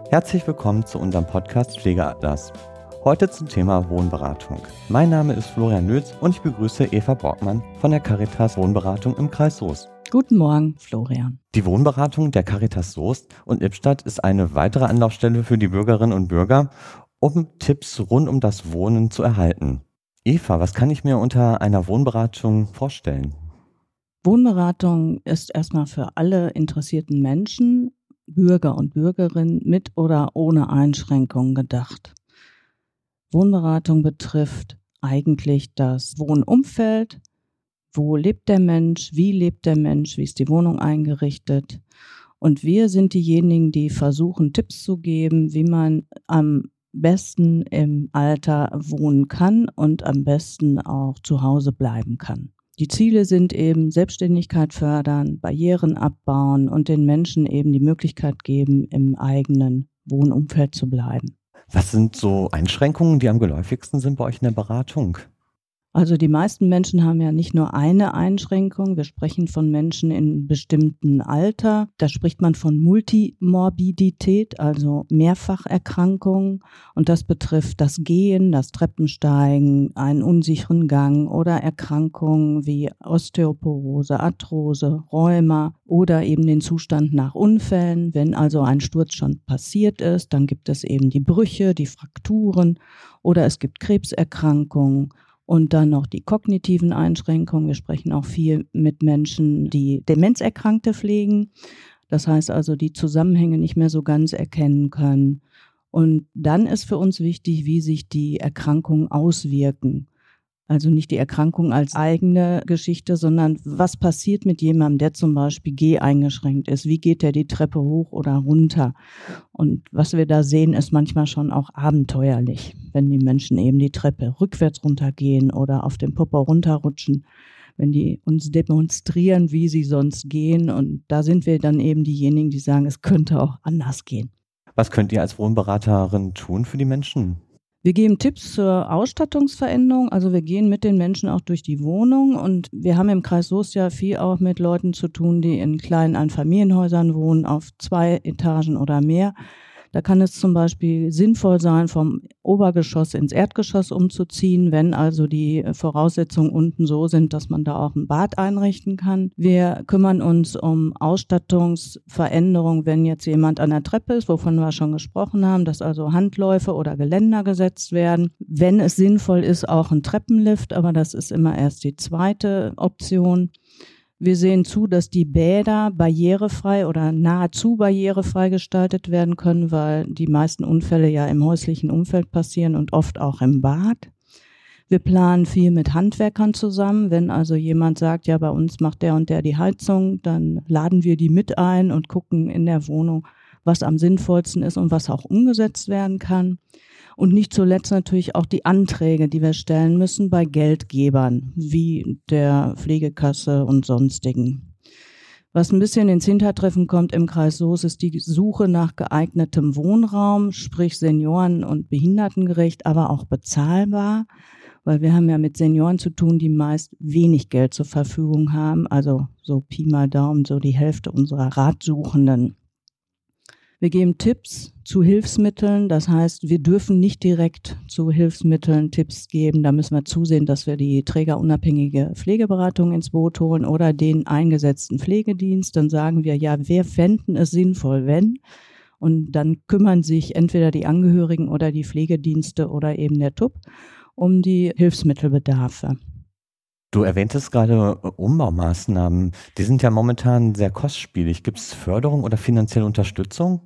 Herzlich willkommen zu unserem Podcast Pflegeatlas. Heute zum Thema Wohnberatung. Mein Name ist Florian Nötz und ich begrüße Eva Borgmann von der Caritas Wohnberatung im Kreis Soest. Guten Morgen, Florian. Die Wohnberatung der Caritas Soest und Lippstadt ist eine weitere Anlaufstelle für die Bürgerinnen und Bürger, um Tipps rund um das Wohnen zu erhalten. Eva, was kann ich mir unter einer Wohnberatung vorstellen? Wohnberatung ist erstmal für alle interessierten Menschen, Bürger und Bürgerinnen mit oder ohne Einschränkungen gedacht. Wohnberatung betrifft eigentlich das Wohnumfeld. Wo lebt der Mensch? Wie lebt der Mensch? Wie ist die Wohnung eingerichtet? Und wir sind diejenigen, die versuchen, Tipps zu geben, wie man am besten im Alter wohnen kann und am besten auch zu Hause bleiben kann. Die Ziele sind eben Selbstständigkeit fördern, Barrieren abbauen und den Menschen eben die Möglichkeit geben, im eigenen Wohnumfeld zu bleiben. Was sind so Einschränkungen, die am geläufigsten sind bei euch in der Beratung? Also die meisten Menschen haben ja nicht nur eine Einschränkung. Wir sprechen von Menschen in bestimmten Alter. Da spricht man von Multimorbidität, also Mehrfacherkrankungen. Und das betrifft das Gehen, das Treppensteigen, einen unsicheren Gang oder Erkrankungen wie Osteoporose, Arthrose, Rheuma oder eben den Zustand nach Unfällen. Wenn also ein Sturz schon passiert ist, dann gibt es eben die Brüche, die Frakturen oder es gibt Krebserkrankungen. Und dann noch die kognitiven Einschränkungen. Wir sprechen auch viel mit Menschen, die Demenzerkrankte pflegen. Das heißt also, die Zusammenhänge nicht mehr so ganz erkennen können. Und dann ist für uns wichtig, wie sich die Erkrankungen auswirken. Also nicht die Erkrankung als eigene Geschichte, sondern was passiert mit jemandem, der zum Beispiel geheingeschränkt ist? Wie geht der die Treppe hoch oder runter? Und was wir da sehen, ist manchmal schon auch abenteuerlich, wenn die Menschen eben die Treppe rückwärts runtergehen oder auf dem Popo runterrutschen, wenn die uns demonstrieren, wie sie sonst gehen. Und da sind wir dann eben diejenigen, die sagen, es könnte auch anders gehen. Was könnt ihr als Wohnberaterin tun für die Menschen? Wir geben Tipps zur Ausstattungsveränderung, also wir gehen mit den Menschen auch durch die Wohnung und wir haben im Kreis Soest ja viel auch mit Leuten zu tun, die in kleinen Einfamilienhäusern wohnen, auf 2 Etagen oder mehr. Da kann es zum Beispiel sinnvoll sein, vom Obergeschoss ins Erdgeschoss umzuziehen, wenn also die Voraussetzungen unten so sind, dass man da auch ein Bad einrichten kann. Wir kümmern uns um Ausstattungsveränderung, wenn jetzt jemand an der Treppe ist, wovon wir schon gesprochen haben, dass also Handläufe oder Geländer gesetzt werden. Wenn es sinnvoll ist, auch ein Treppenlift, aber das ist immer erst die zweite Option. Wir sehen zu, dass die Bäder barrierefrei oder nahezu barrierefrei gestaltet werden können, weil die meisten Unfälle ja im häuslichen Umfeld passieren und oft auch im Bad. Wir planen viel mit Handwerkern zusammen. Wenn also jemand sagt, ja, bei uns macht der und der die Heizung, dann laden wir die mit ein und gucken in der Wohnung, was am sinnvollsten ist und was auch umgesetzt werden kann. Und nicht zuletzt natürlich auch die Anträge, die wir stellen müssen bei Geldgebern, wie der Pflegekasse und sonstigen. Was ein bisschen ins Hintertreffen kommt im Kreis Soest, ist die Suche nach geeignetem Wohnraum, sprich senioren- und behindertengerecht, aber auch bezahlbar. Weil wir haben ja mit Senioren zu tun, die meist wenig Geld zur Verfügung haben, also so Pi mal Daumen, so die Hälfte unserer Ratsuchenden. Wir geben Tipps zu Hilfsmitteln, das heißt, wir dürfen nicht direkt zu Hilfsmitteln Tipps geben. Da müssen wir zusehen, dass wir die trägerunabhängige Pflegeberatung ins Boot holen oder den eingesetzten Pflegedienst. Dann sagen wir, ja, wir fänden es sinnvoll, wenn. Und dann kümmern sich entweder die Angehörigen oder die Pflegedienste oder eben der TUB um die Hilfsmittelbedarfe. Du erwähntest gerade Umbaumaßnahmen. Die sind ja momentan sehr kostspielig. Gibt es Förderung oder finanzielle Unterstützung?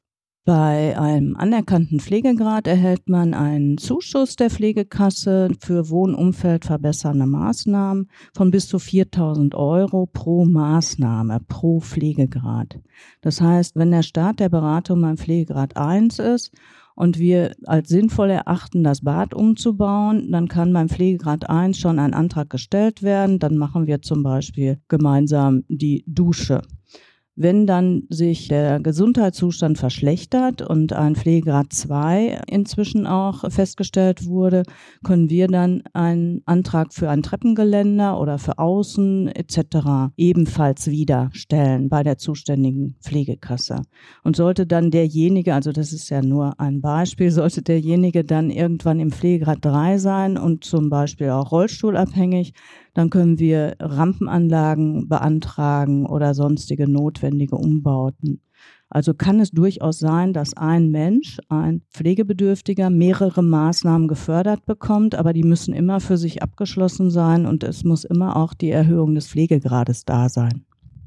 Bei einem anerkannten Pflegegrad erhält man einen Zuschuss der Pflegekasse für wohnumfeldverbessernde Maßnahmen von bis zu 4.000 € pro Maßnahme, pro Pflegegrad. Das heißt, wenn der Start der Beratung beim Pflegegrad 1 ist und wir als sinnvoll erachten, das Bad umzubauen, dann kann beim Pflegegrad 1 schon ein Antrag gestellt werden. Dann machen wir zum Beispiel gemeinsam die Dusche. Wenn dann sich der Gesundheitszustand verschlechtert und ein Pflegegrad 2 inzwischen auch festgestellt wurde, können wir dann einen Antrag für ein Treppengeländer oder für Außen etc. ebenfalls wieder stellen bei der zuständigen Pflegekasse. Und sollte dann derjenige, also das ist ja nur ein Beispiel, sollte derjenige dann irgendwann im Pflegegrad 3 sein und zum Beispiel auch rollstuhlabhängig, dann können wir Rampenanlagen beantragen oder sonstige notwendige Umbauten. Also kann es durchaus sein, dass ein Mensch, ein Pflegebedürftiger, mehrere Maßnahmen gefördert bekommt, aber die müssen immer für sich abgeschlossen sein und es muss immer auch die Erhöhung des Pflegegrades da sein.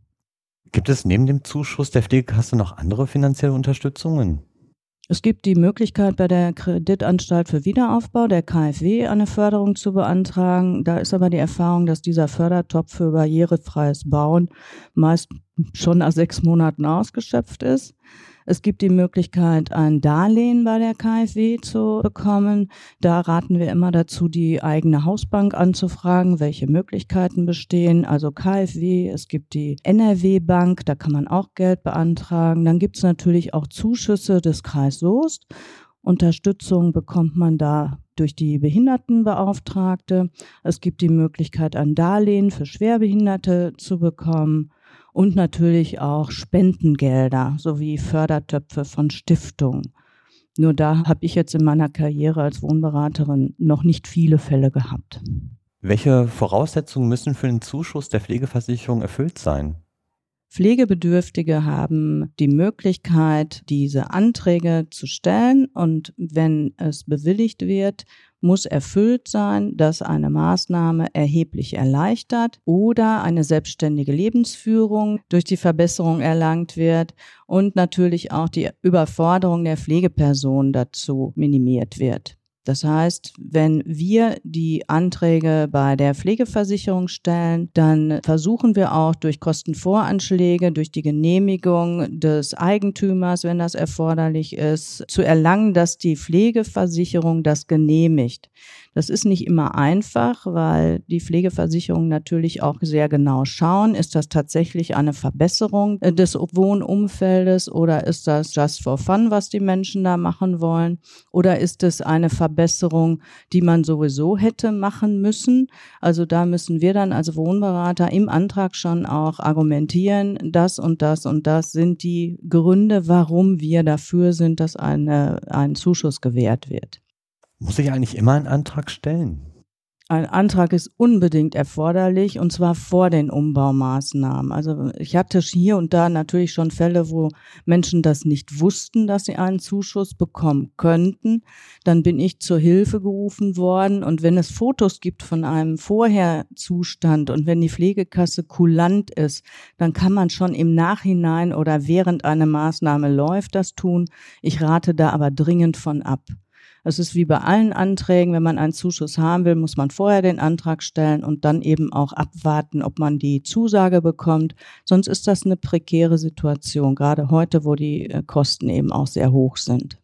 Gibt es neben dem Zuschuss der Pflegekasse noch andere finanzielle Unterstützungen? Es gibt die Möglichkeit, bei der Kreditanstalt für Wiederaufbau, der KfW, eine Förderung zu beantragen. Da ist aber die Erfahrung, dass dieser Fördertopf für barrierefreies Bauen meist schon nach 6 Monaten ausgeschöpft ist. Es gibt die Möglichkeit, ein Darlehen bei der KfW zu bekommen. Da raten wir immer dazu, die eigene Hausbank anzufragen, welche Möglichkeiten bestehen. Also KfW, es gibt die NRW-Bank, da kann man auch Geld beantragen. Dann gibt es natürlich auch Zuschüsse des Kreis Soest. Unterstützung bekommt man da durch die Behindertenbeauftragte. Es gibt die Möglichkeit, ein Darlehen für Schwerbehinderte zu bekommen. Und natürlich auch Spendengelder sowie Fördertöpfe von Stiftungen. Nur da habe ich jetzt in meiner Karriere als Wohnberaterin noch nicht viele Fälle gehabt. Welche Voraussetzungen müssen für den Zuschuss der Pflegeversicherung erfüllt sein? Pflegebedürftige haben die Möglichkeit, diese Anträge zu stellen und wenn es bewilligt wird, muss erfüllt sein, dass eine Maßnahme erheblich erleichtert oder eine selbstständige Lebensführung durch die Verbesserung erlangt wird und natürlich auch die Überforderung der Pflegeperson dazu minimiert wird. Das heißt, wenn wir die Anträge bei der Pflegeversicherung stellen, dann versuchen wir auch durch Kostenvoranschläge, durch die Genehmigung des Eigentümers, wenn das erforderlich ist, zu erlangen, dass die Pflegeversicherung das genehmigt. Das ist nicht immer einfach, weil die Pflegeversicherungen natürlich auch sehr genau schauen, ist das tatsächlich eine Verbesserung des Wohnumfeldes oder ist das just for fun, was die Menschen da machen wollen oder ist es eine Verbesserung, die man sowieso hätte machen müssen. Also da müssen wir dann als Wohnberater im Antrag schon auch argumentieren, das und das und das sind die Gründe, warum wir dafür sind, dass ein Zuschuss gewährt wird. Muss ich eigentlich immer einen Antrag stellen? Ein Antrag ist unbedingt erforderlich und zwar vor den Umbaumaßnahmen. Also ich hatte hier und da natürlich schon Fälle, wo Menschen das nicht wussten, dass sie einen Zuschuss bekommen könnten. Dann bin ich zur Hilfe gerufen worden und wenn es Fotos gibt von einem Vorherzustand und wenn die Pflegekasse kulant ist, dann kann man schon im Nachhinein oder während eine Maßnahme läuft das tun. Ich rate da aber dringend von ab. Es ist wie bei allen Anträgen, wenn man einen Zuschuss haben will, muss man vorher den Antrag stellen und dann eben auch abwarten, ob man die Zusage bekommt. Sonst ist das eine prekäre Situation, gerade heute, wo die Kosten eben auch sehr hoch sind.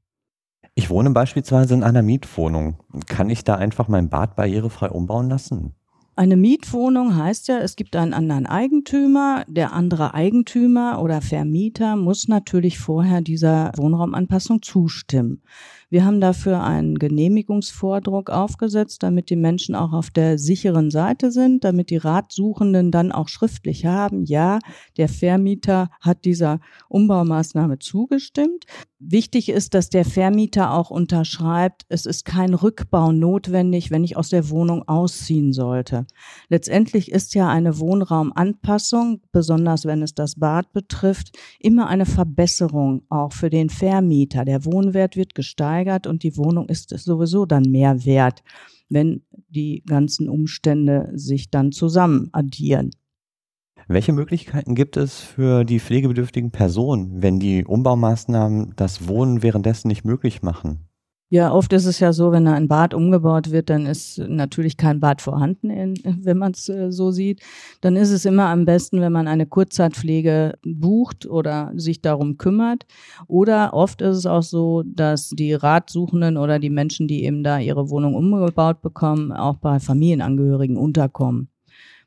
Ich wohne beispielsweise in einer Mietwohnung. Kann ich da einfach mein Bad barrierefrei umbauen lassen? Eine Mietwohnung heißt ja, es gibt einen anderen Eigentümer. Der andere Eigentümer oder Vermieter muss natürlich vorher dieser Wohnraumanpassung zustimmen. Wir haben dafür einen Genehmigungsvordruck aufgesetzt, damit die Menschen auch auf der sicheren Seite sind, damit die Ratsuchenden dann auch schriftlich haben, ja, der Vermieter hat dieser Umbaumaßnahme zugestimmt. Wichtig ist, dass der Vermieter auch unterschreibt, es ist kein Rückbau notwendig, wenn ich aus der Wohnung ausziehen sollte. Letztendlich ist ja eine Wohnraumanpassung, besonders wenn es das Bad betrifft, immer eine Verbesserung auch für den Vermieter. Der Wohnwert wird gesteigert und die Wohnung ist sowieso dann mehr wert, wenn die ganzen Umstände sich dann zusammen addieren. Welche Möglichkeiten gibt es für die pflegebedürftigen Personen, wenn die Umbaumaßnahmen das Wohnen währenddessen nicht möglich machen? Ja, oft ist es ja so, wenn ein Bad umgebaut wird, dann ist natürlich kein Bad vorhanden, wenn man es so sieht. Dann ist es immer am besten, wenn man eine Kurzzeitpflege bucht oder sich darum kümmert. Oder oft ist es auch so, dass die Ratsuchenden oder die Menschen, die eben da ihre Wohnung umgebaut bekommen, auch bei Familienangehörigen unterkommen.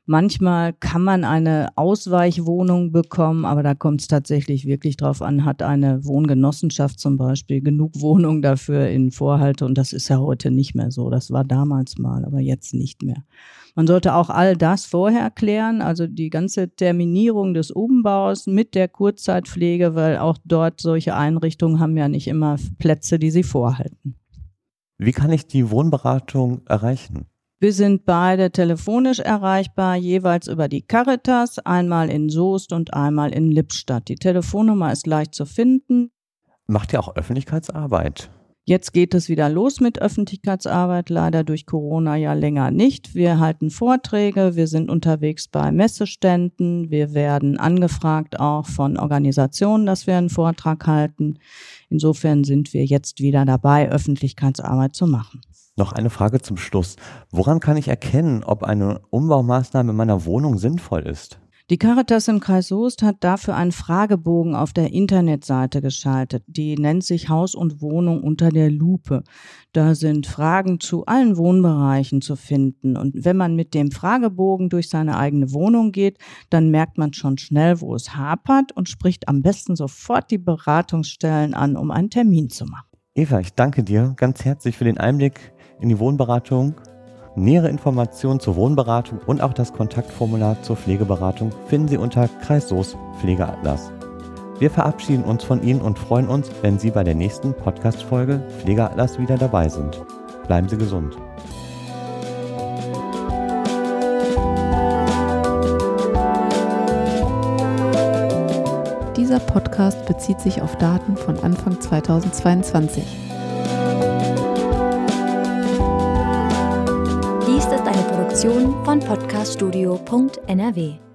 Manchmal kann man eine Ausweichwohnung bekommen, aber da kommt es tatsächlich wirklich drauf an, hat eine Wohngenossenschaft zum Beispiel genug Wohnungen dafür in Vorhalte, und das ist ja heute nicht mehr so. Das war damals mal, aber jetzt nicht mehr. Man sollte auch all das vorher klären, also die ganze Terminierung des Umbaus mit der Kurzzeitpflege, weil auch dort solche Einrichtungen haben ja nicht immer Plätze, die sie vorhalten. Wie kann ich die Wohnberatung erreichen? Wir sind beide telefonisch erreichbar, jeweils über die Caritas, einmal in Soest und einmal in Lippstadt. Die Telefonnummer ist leicht zu finden. Macht ihr auch Öffentlichkeitsarbeit? Jetzt geht es wieder los mit Öffentlichkeitsarbeit, leider durch Corona ja länger nicht. Wir halten Vorträge, wir sind unterwegs bei Messeständen, wir werden angefragt auch von Organisationen, dass wir einen Vortrag halten. Insofern sind wir jetzt wieder dabei, Öffentlichkeitsarbeit zu machen. Noch eine Frage zum Schluss. Woran kann ich erkennen, ob eine Umbaumaßnahme in meiner Wohnung sinnvoll ist? Die Caritas im Kreis Soest hat dafür einen Fragebogen auf der Internetseite geschaltet. Die nennt sich Haus und Wohnung unter der Lupe. Da sind Fragen zu allen Wohnbereichen zu finden. Und wenn man mit dem Fragebogen durch seine eigene Wohnung geht, dann merkt man schon schnell, wo es hapert, und spricht am besten sofort die Beratungsstellen an, um einen Termin zu machen. Eva, ich danke dir ganz herzlich für den Einblick in die Wohnberatung. Nähere Informationen zur Wohnberatung und auch das Kontaktformular zur Pflegeberatung finden Sie unter Kreis Soest Pflegeatlas. Wir verabschieden uns von Ihnen und freuen uns, wenn Sie bei der nächsten Podcast-Folge Pflegeatlas wieder dabei sind. Bleiben Sie gesund. Dieser Podcast bezieht sich auf Daten von Anfang 2022. Dies ist eine Produktion von podcaststudio.nrw.